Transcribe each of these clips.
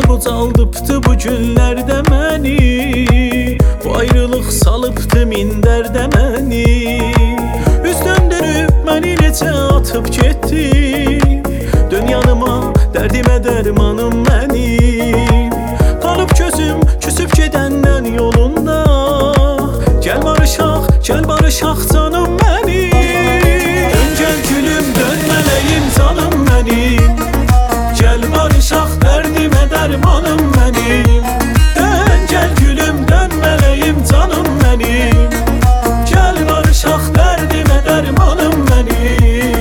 qocaldıbdı bu günlərdə məni, bu ayrılıq salıbdı min dərdə məni. Üz döndürüb məni necə atıb getdi, dön yanıma, dərdimə dərmanım mənim. Qalıb gözüm küsüb gedəndən yolunda, gəl barışaq canım mənim. Dön gəl gülüm, dön mələyim canım mənim, gəl barışaq dərdimə dərmanım mənim. Dön gəl gülüm, dön mələyim canım mənim, gəl barışaq dərdimə dərmanım mənim.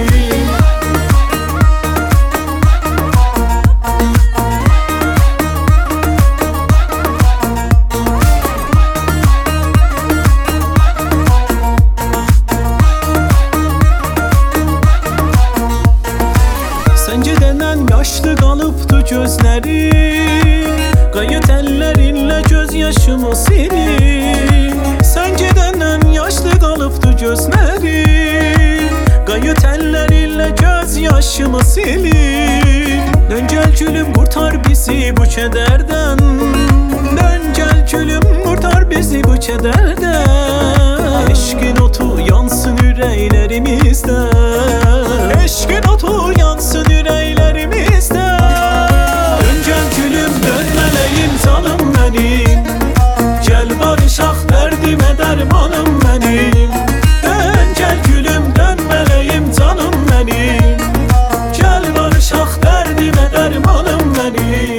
Sən gedəndən yaşlı qalıbdı gözlərim, qayıt əllərinlə göz yaşımı silim. Sən gedəndən yaşlı qalıbdı gözlərim, qayıt əllərinlə göz yaşımı silim. Dön gəl gülüm, qurtar bizi bu kədərdən, dön gəl gülüm, qurtar bizi bu kədərdən. Eşqin otu yansın ürəklərimizdə, eşqin otu yansın ürəklərimizdə. Dön gəl gülüm, dön mələyim canım mənim, gəl barışaq dərdimə dərmanım mənim. Dön gəl gülüm, dön mələyim canım mənim, gəl barışaq dərdimə dərmanım mənim.